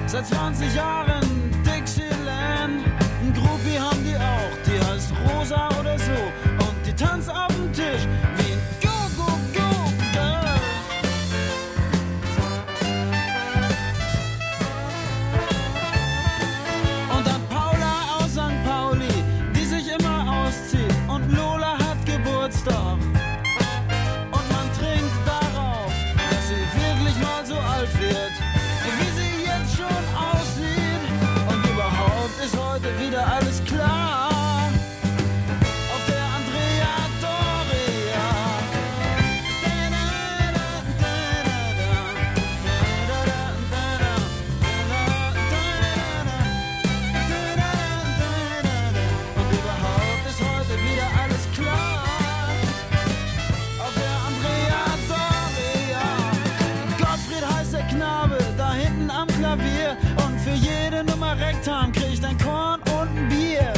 Seit 20 Jahren Dixieland. Ein Groupie haben die auch, die heißt Rosa oder so. Und die tanzt auf dem Tisch wie ein Go-Go-Go-Girl. Und dann Paula aus St. Pauli, die sich immer auszieht. Und Lola hat Geburtstag. Und man trinkt darauf, dass sie wirklich mal so alt wird, wie sie jetzt schon aussieht. Und überhaupt ist heute wieder alles klar. Auf der Andrea Doria. Und überhaupt ist heute wieder alles klar. Auf der Andrea Doria. Gottfried heißt der Knabe, da hinten am Klavier. Und für jede Nummer Rektam kriegt ein Korn und ein Bier.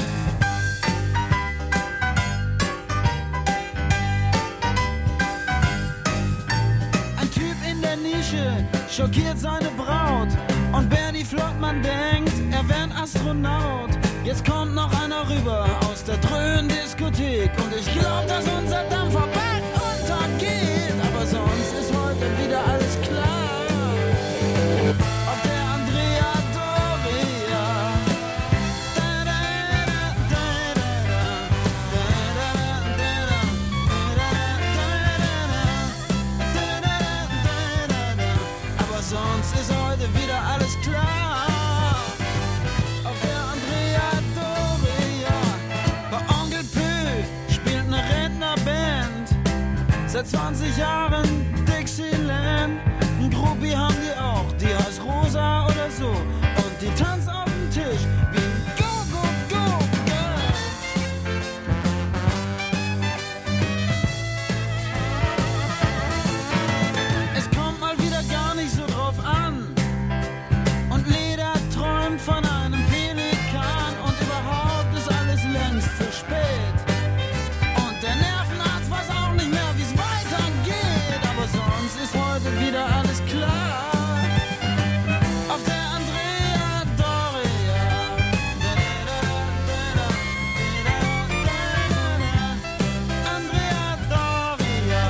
Ein Typ in der Nische schockiert seine Braut. Und Bernie Flottmann denkt, er wär ein Astronaut. Jetzt kommt noch einer rüber aus der Dröhn-Diskothek. Und ich glaub, dass unser Dampfer bald untergeht. Aber sonst ist heute wieder alles klar. Auf der Andrea Doria. Aber sonst ist heute wieder alles klar. Auf der Andrea Doria. Bei Onkel Pö spielt eine Rentnerband. Seit 20 Jahren Dixieland. Ein Groupie haben die auch, die heißt Rosa oder so. Und die tanzt auf dem Tisch wie ein Go-Go-Go-Girl. Es kommt mal wieder gar nicht so drauf an. Und Leda träumt von einem Pelikan. Und überhaupt ist alles längst zu spät. Und der Nervenarzt weiß auch nicht mehr, wie's weitergeht. Aber sonst ist heute wieder alles klar. Auf der Andrea Doria. Andrea Doria.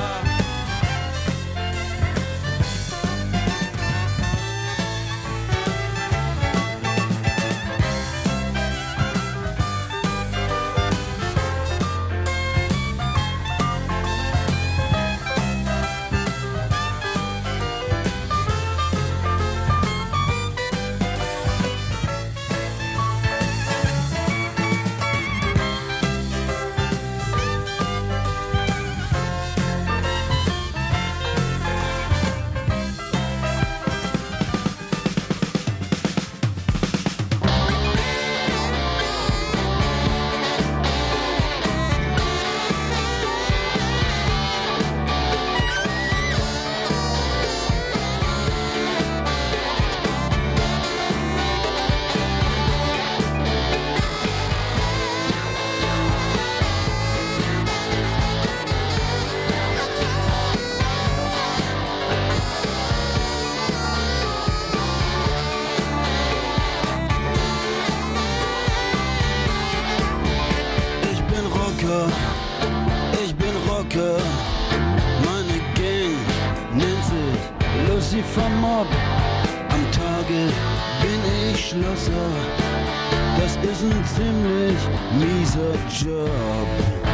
Ich bin Rocker, meine Gang nennt sich Lucifer Mob. Am Tage bin ich Schlosser, das ist ein ziemlich mieser Job.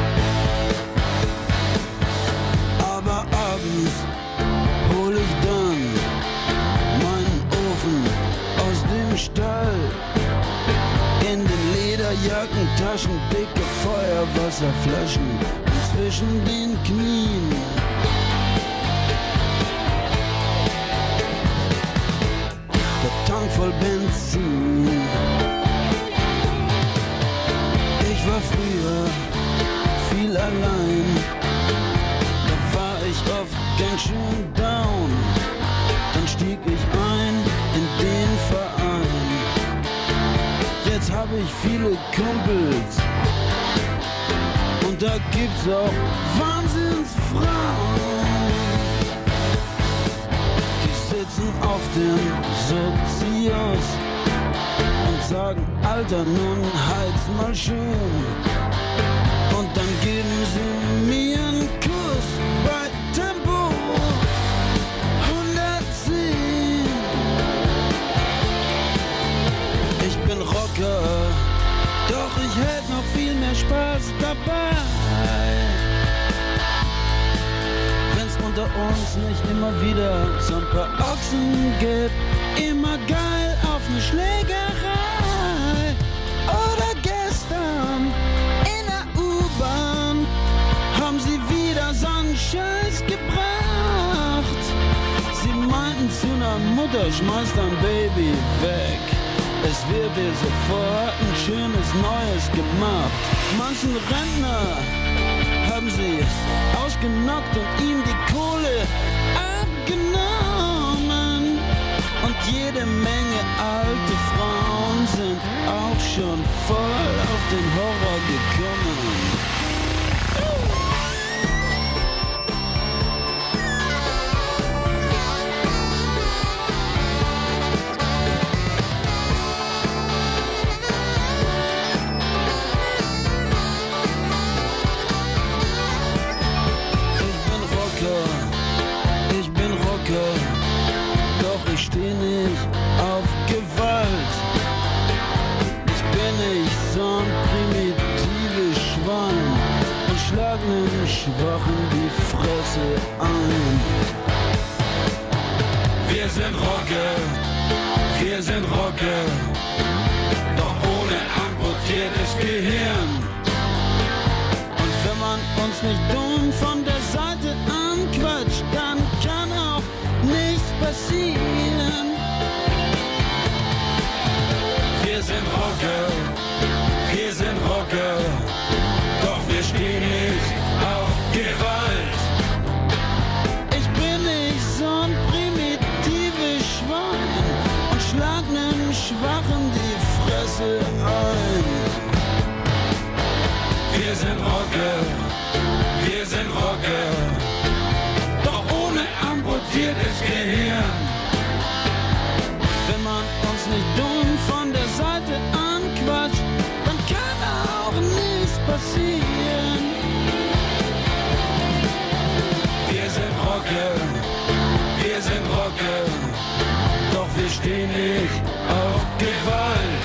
Aber abends hol ich dann meinen Ofen aus dem Stall. In den Lederjackentaschen dicke Feuerwasserflaschen zwischen den Knien. Der Tank voll Benzin. Ich war früher viel allein. Da war ich oft ganz schön down. Dann stieg ich ein in den Verein. Jetzt hab ich viele Kumpels und da gibt's auch Wahnsinnsfrauen. Die sitzen auf dem Sozios sagen, Alter, nun heiz mal schon. Und dann geben sie mir einen Kuss bei Tempo 110. Ich bin Rocker, doch ich hätte noch viel mehr Spaß dabei. Wenn's unter uns nicht immer wieder so ein paar Ochsen gibt, immer geil auf ne Schlägerei. Oder gestern in der U-Bahn haben sie wieder so einen Scheiß gebracht. Sie meinten zu ner Mutter, schmeiß dein Baby weg. Es wird dir sofort ein schönes Neues gemacht. Manchen Rentner haben sie ausgenockt und ihm die Kohle abgenommen. Und jede Menge alte Frauen sind auch schon voll auf den Horror gekommen. Doch ich steh nicht auf Gewalt. Ich bin nicht so ein primitives Schwein und schlag nem Schwachen die Fresse ein. Wir sind Rocker, doch ohne amputiertes Gehirn. Und wenn man uns nicht dumm von der Seite anquatscht, dann kann auch nichts passieren. Wir sind Rocker, doch wir stehen nicht auf Gewalt. Ich bin nicht so ein primitives Schwein und schlag nem Schwachen die Fresse ein. Wir sind Rocker, doch ohne amputiertes Gehirn. Wenn man uns nicht dumm von der Seite anquatscht, dann kann auch nichts passieren. Wir sind Rocker, doch wir stehen nicht auf Gewalt.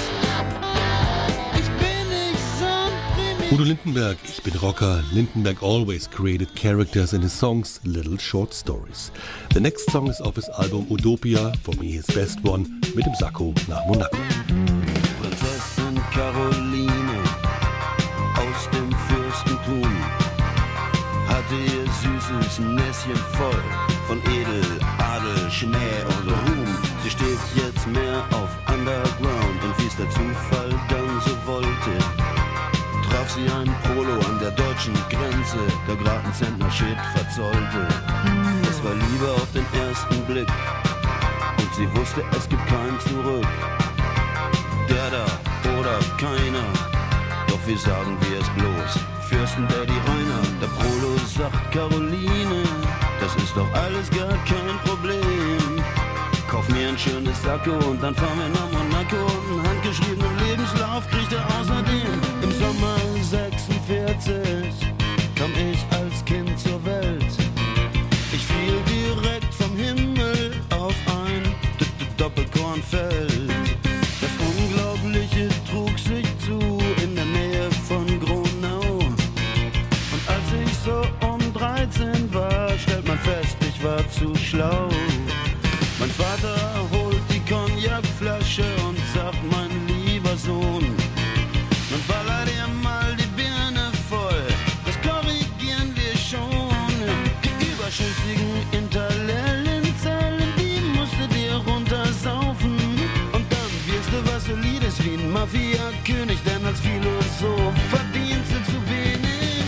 Udo Lindenberg, ich bin Rocker. Lindenberg always created characters in his songs, little short stories. The next song is off his album Utopia, for me his best one, mit dem Sakko nach Monaco. Prinzessin Caroline aus dem Fürstentum hatte ihr süßes Näschen voll von Edel, Adel, Schmäh und Ruhm. Sie steht jetzt mehr auf Underground und wie es der Zufall dann so wollte, traf sie einen Prolo an der deutschen Grenze, der grad einen Zentner Shit verzollte. Es war Liebe auf den ersten Blick und sie wusste, es gibt kein Zurück. Der da oder keiner, doch wir sagen wir es bloß. Fürsten-Daddy Rainer, der Prolo sagt Caroline, das ist doch alles gar kein Problem. Kauf mir ein schönes Sakko und dann fahren wir nach Monaco. Einen handgeschriebenen Lebenslauf kriegt er außerdem. Im Sommer 46 kam ich als Kind zur Welt. Ich fiel direkt vom Himmel auf ein Doppelkornfeld. Das Unglaubliche trug sich zu in der Nähe von Gronau. Und als ich so um 13 war, stellt man fest, ich war zu schlau. Mein Vater holt die Cognacflasche und sagt, mein lieber Sohn, nun baller dir mal die Birne voll, das korrigieren wir schon. Die überschüssigen Interlellenzellen, die musst du dir runtersaufen. Und dann wirst du was Solides wie ein Mafia-König, denn als Philosoph verdienst du zu wenig.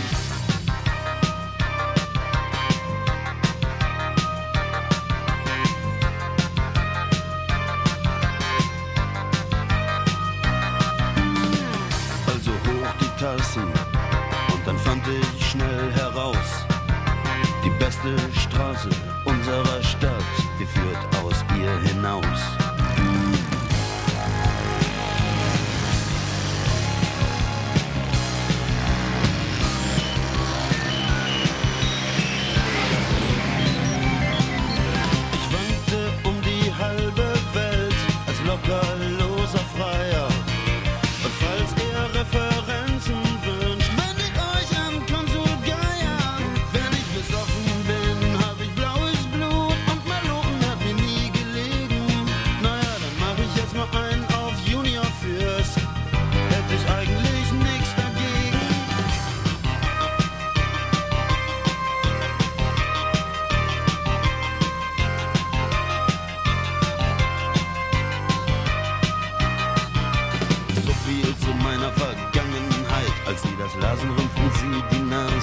Und dann fand ich schnell heraus, die beste Straße unserer Stadt, die führt aus ihr hinaus.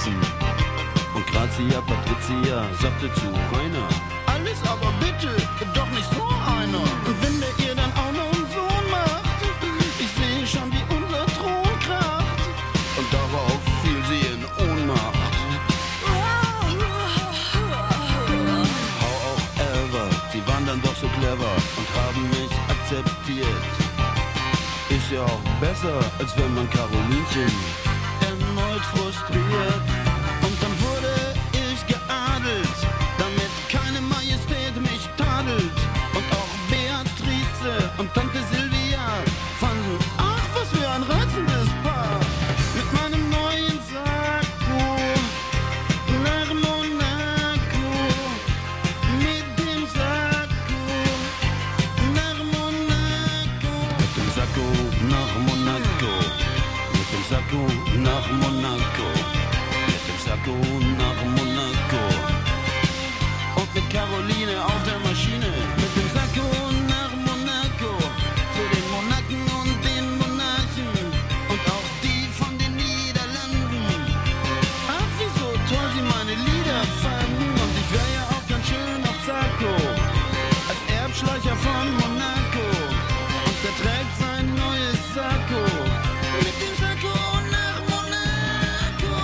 Essen. Und Grazia Patricia sagte zu Rainer: Alles aber bitte, doch nicht so einer. Und wenn der ihr dann auch noch einen Sohn macht, ich sehe schon, wie unser Thron kracht. Und darauf fiel sie in Ohnmacht. How auch ever, sie waren dann doch so clever und haben mich akzeptiert. Ist ja auch besser, als wenn man Carolinchen erneut frustriert. Und dann wurde ich geadelt, damit keine Majestät mich tadelt. Und auch Beatrice und Tante Silvia fanden, ach, was für ein reizendes Paar. Mit meinem neuen Sakko nach Monaco, mit dem Sakko nach Monaco, mit dem Sakko nach Monaco, mit dem Sakko nach Monaco, mit dem Sakko nach Monaco. Und mit Caroline auf der Maschine, mit dem Sakko nach Monaco, zu den Monaken und den Monarchen und auch die von den Niederlanden. Ach, wie so toll sie meine Lieder fanden. Und ich wär ja auch ganz schön auf Zacko, als Erbschleicher von Monaco. Und der trägt sein neues Sakko, mit dem Sakko nach Monaco.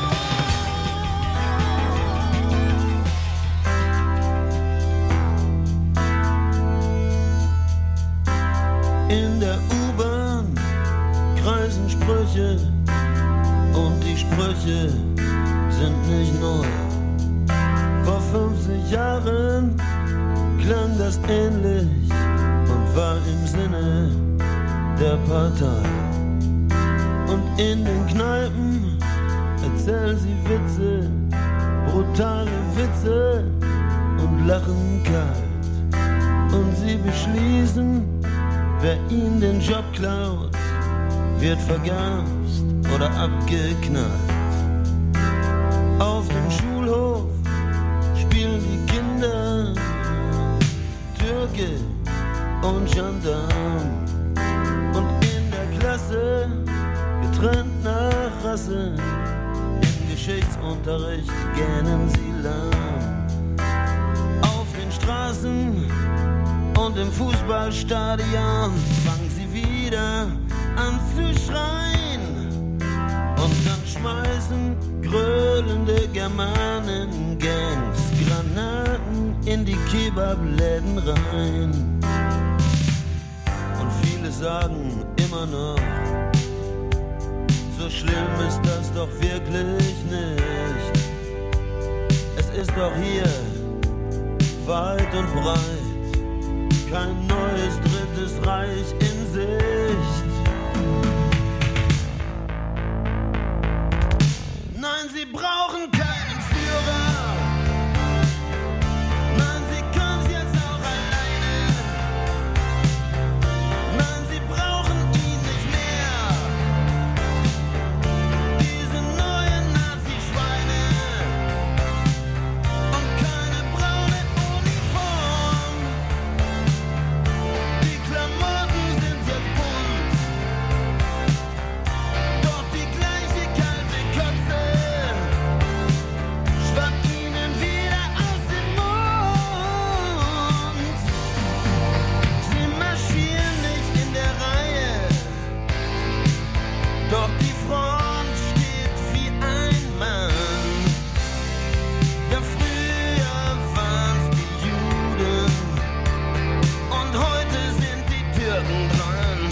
In der U-Bahn kreisen Sprüche und die Sprüche sind nicht neu. Vor 50 Jahren klang das ähnlich und war im Sinne der Partei. Und in den Kneipen erzählen sie Witze, brutale Witze und lachen kalt. Und sie beschließen, wer ihnen den Job klaut, wird vergast oder abgeknallt. Auf dem Schulhof spielen die Kinder Türke und Gendarm. Und in der Klasse, getrennt nach Rasse, im Geschichtsunterricht gähnen sie lahm. Auf den Straßen und im Fußballstadion fangen sie wieder an zu schreien. Und dann schmeißen gröhlende Germanen-Gangs Granaten in die Kebab-Läden rein. Und viele sagen immer noch, so schlimm ist das doch wirklich nicht. Es ist doch hier weit und breit kein neues drittes Reich in Sicht. Nein, sie brauchen keinen Führer. Nein, sie können's jetzt auch alleine. Nein, sie brauchen ihn nicht mehr. Diese neuen Nazi-Schweine und keine braune Uniform. Die Klamotten sind jetzt bunt, doch die gleiche kalte Kotze schwappt ihnen wieder aus dem Mund. Sie marschieren nicht in der Reihe, doch die Front steht wie ein Mann. Ja, früher waren's die Juden und heute sind die Türken dran.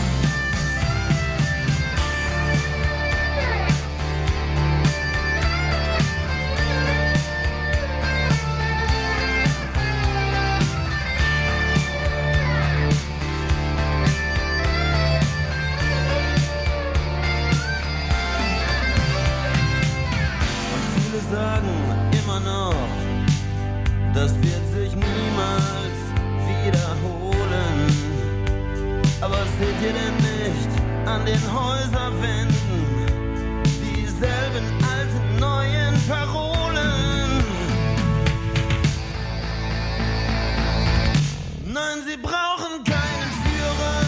Und viele sagen immer noch, das wird sich niemals wiederholen. Aber seht ihr denn nicht an den Häuserwänden dieselben alten neuen Parolen? Nein, sie brauchen keinen Führer.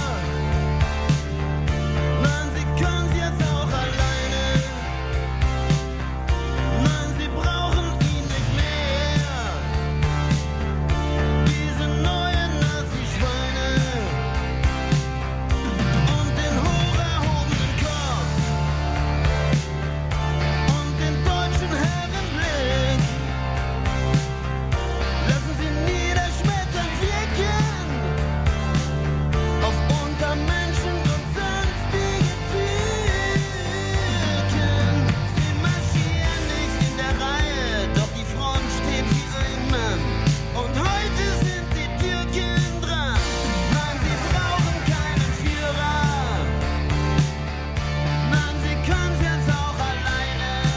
Nein, sie können's jetzt auch alleine.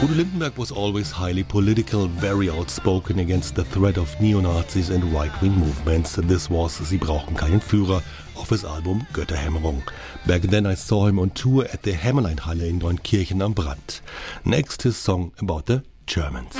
Udo Lindenberg was always highly political, very outspoken against the threat of neo-Nazis and right-wing movements. This was Sie brauchen keinen Führer off his album Götterhämmerung. Back then I saw him on tour at the Hämmerleinhalle in Neunkirchen am Brand. Next his song about the Germans.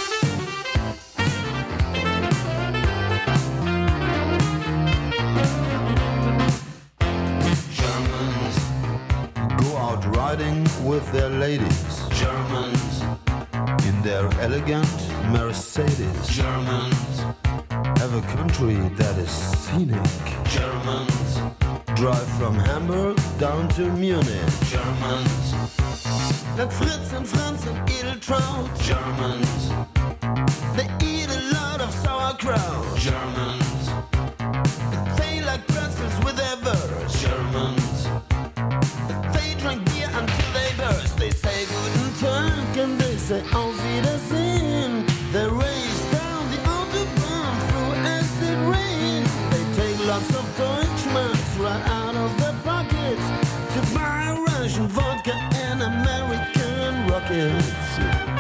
Germans go out riding with their ladies. Germans in their elegant Mercedes. Germans have a country that is scenic. Germans drive from Hamburg down to Munich. Germans like Fritz and Franz and Edeltraut. Germans they eat a lot of sauerkraut. Germans they like pretzels with their verse. Germans they drink beer until they burst. They say Guten Tag and they say Auf Wiedersehen. They race down the Autobahn through acid rain. They take lots of Deutschmarks right out of their pockets to buy Russian vodka and American rockets.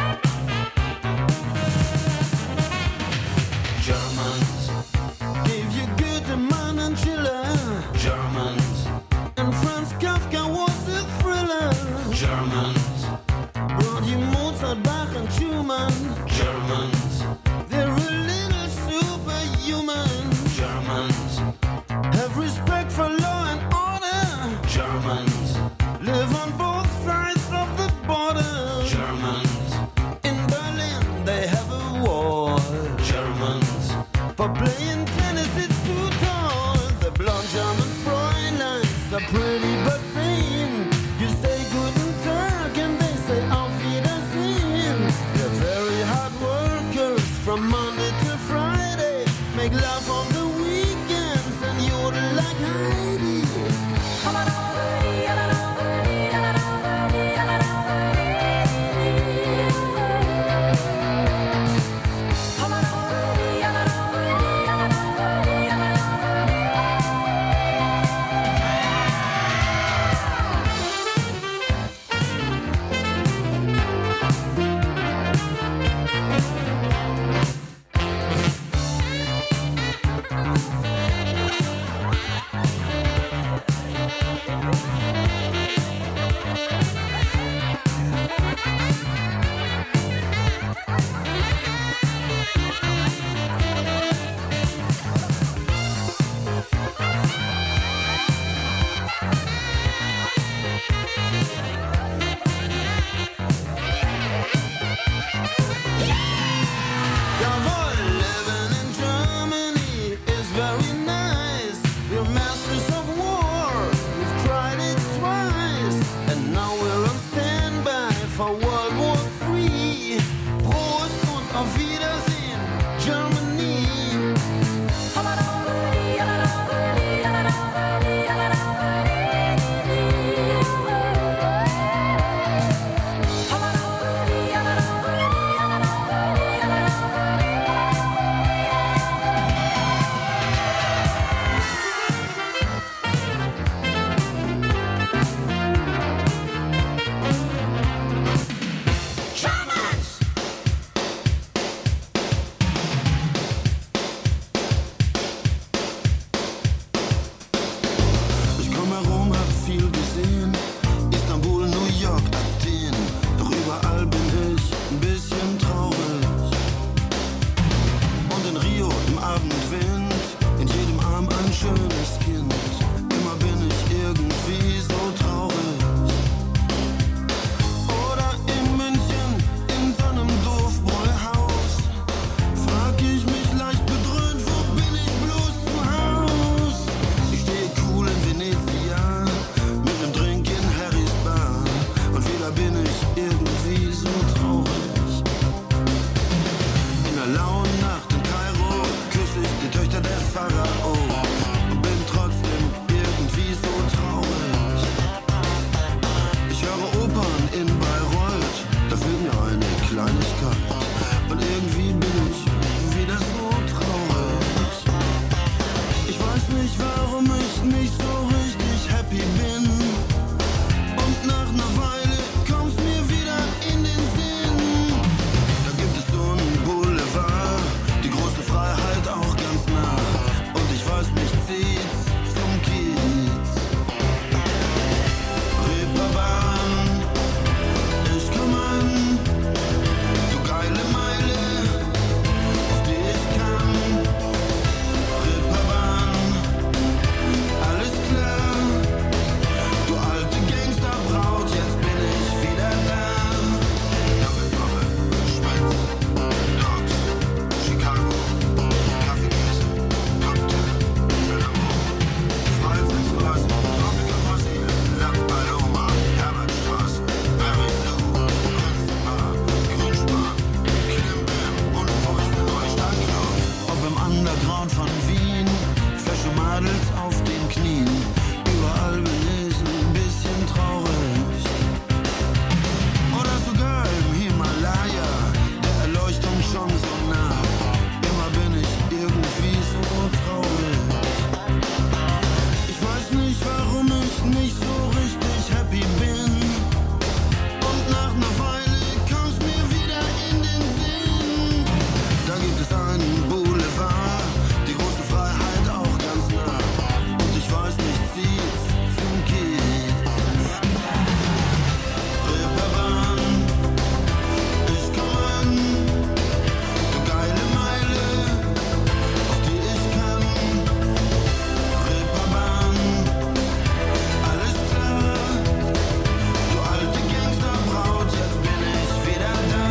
Germans gave you Goethe, Mann and Schiller. Germans and Franz Kafka was a thriller. Germans brought you Mozart, Bach and Schumann. Germans they're a little superhuman. Germans have respect for law and order. Germans live on both sides of the border. Germans in Berlin they have a wall. Germans for playing tennis it's too tall. The blonde German Fräuleins are pretty but vain. You say Guten Tag and they say Auf Wiedersehen. They're very hard workers from Monday to Friday. Make love on the weekends and yodel like Heidi. Underground von Wien, Fashion Models auf den Knien, überall belesen, ein bisschen traurig. Oder sogar im Himalaya, der Erleuchtung schon so nah. Immer bin ich irgendwie so traurig. Ich weiß nicht, warum ich nicht so richtig happy bin. Und nach einer Weile kommt's mir wieder in den Sinn. Da gibt es einen Boulevard, die große Freiheit auch ganz nah. Und ich weiß nicht, zieht's zum Kiez. Reeperbahn, ich komm an, du geile Meile, auf die ich kann. Reeperbahn, alles klar, du alte Gangsterbraut, jetzt bin ich wieder da.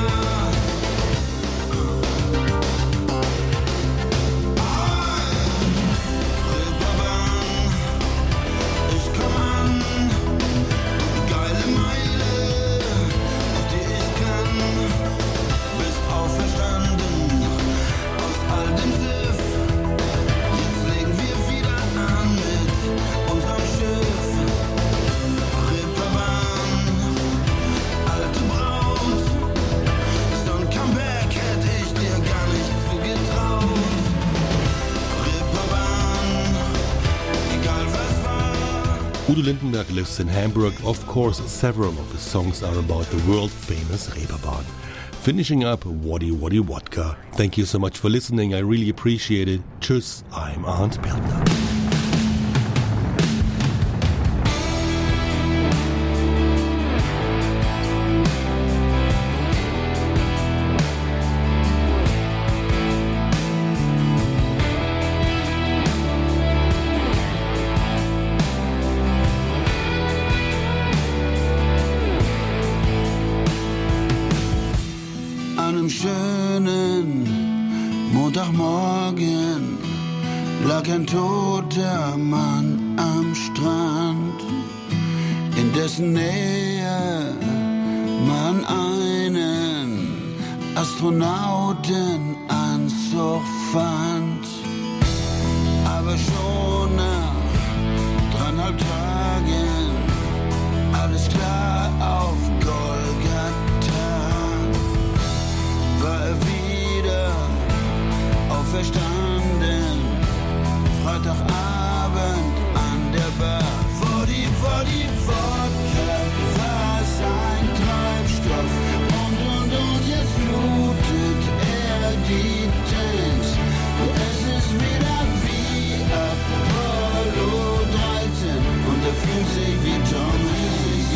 Reeperbahn, ich komm an, du geile Meile, auf die ich kann. Bist auferstanden aus all dem Siff. Jetzt legen wir wieder an mit unserem Schiff. Reeperbahn, alte Braut, so ein Comeback hätte ich dir gar nicht zugetraut. Reeperbahn, egal was war. Udo Lindenberg lives in Hamburg. Of course, several of his songs are about the world-famous Reeperbahn. Finishing up, Waddy Waddy Wodka. Thank you so much for listening. I really appreciate it. Tschüss, I'm Arndt Bergner. An einem schönen Montagmorgen lag ein toter Mann am Strand, in dessen Nähe man einen Astronautenanzug fand. Aber schon nach 3,5 Tagen, alles klar auf Golgatha, war er wieder auferstanden. Freitagabend an der Bar. Waddy Waddy Wodka war sein Treibstoff. Und jetzt flutet er die Tanks. Und es ist wieder wie Apollo 13. Und er fühlt sich wie Tom Hanks,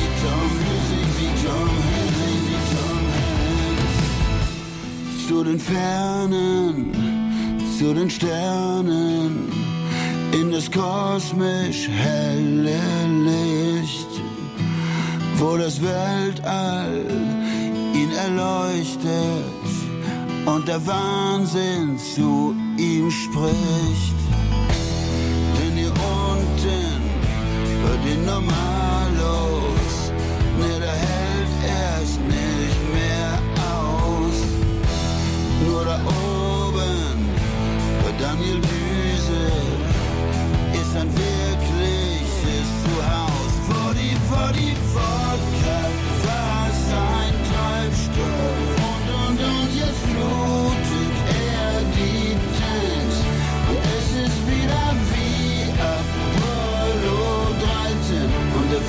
Zu den Fernen, zu den Sternen, in das kosmisch helle Licht, wo das Weltall ihn erleuchtet und der Wahnsinn zu ihm spricht. Denn hier unten wird ihn normal los, ne, da hält er's nicht mehr aus. Nur da oben bei Daniel Düse ist ein wirkliches Zuhause. Waddy Waddy Wodka war sein Treibstoff. Und jetzt flutet er die Tanks. Und es ist wieder wie Apollo 13. Und er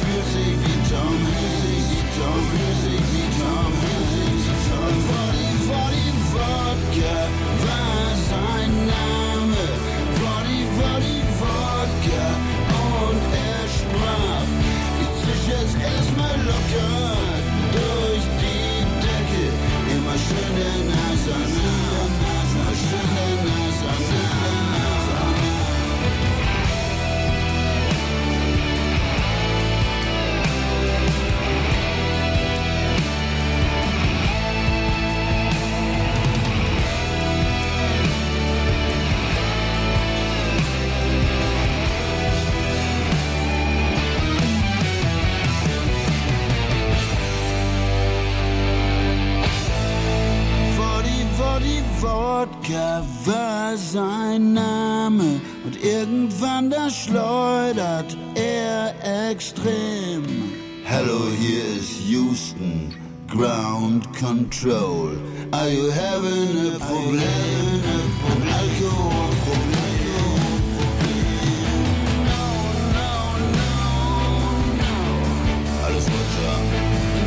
sein Name und irgendwann da schleudert er extrem. Hello, hier ist Houston, Ground Control. Are you having a problem? Alkoholproblem? Alles gut, ja.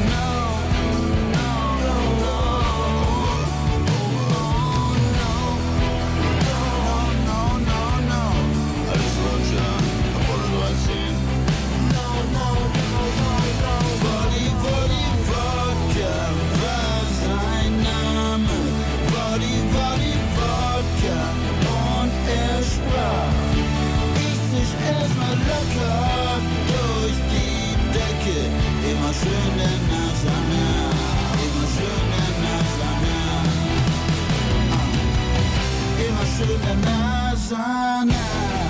Immer schön der Nase nah, immer schön der Nase nah, immer schön der Nase nah.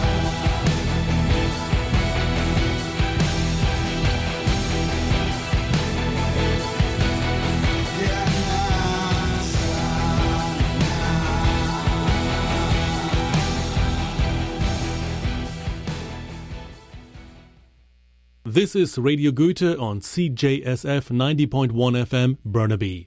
This is Radio Goethe on CJSF 90.1 FM, Burnaby.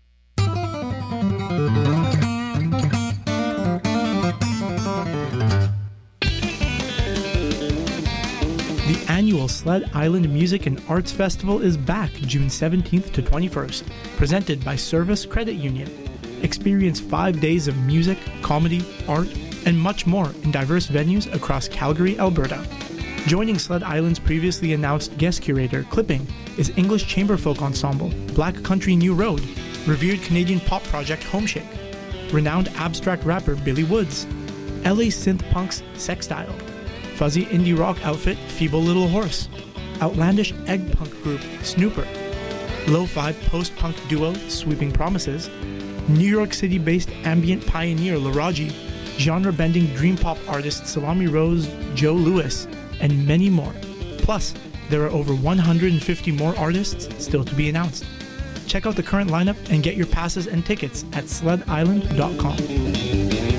The annual Sled Island Music and Arts Festival is back June 17th to 21st, presented by Service Credit Union. Experience 5 days of music, comedy, art, and much more in diverse venues across Calgary, Alberta. Joining Sled Island's previously announced guest curator, Clipping, is English chamberfolk ensemble Black Country New Road, revered Canadian pop project Homeshake, renowned abstract rapper Billy Woods, LA synth punks Sextile, fuzzy indie rock outfit Feeble Little Horse, outlandish egg punk group Snooper, lo-fi post-punk duo Sweeping Promises, New York City-based ambient pioneer Laraji, genre-bending dream pop artist Salami Rose Joe Lewis, and many more. Plus, there are over 150 more artists still to be announced. Check out the current lineup and get your passes and tickets at sledisland.com.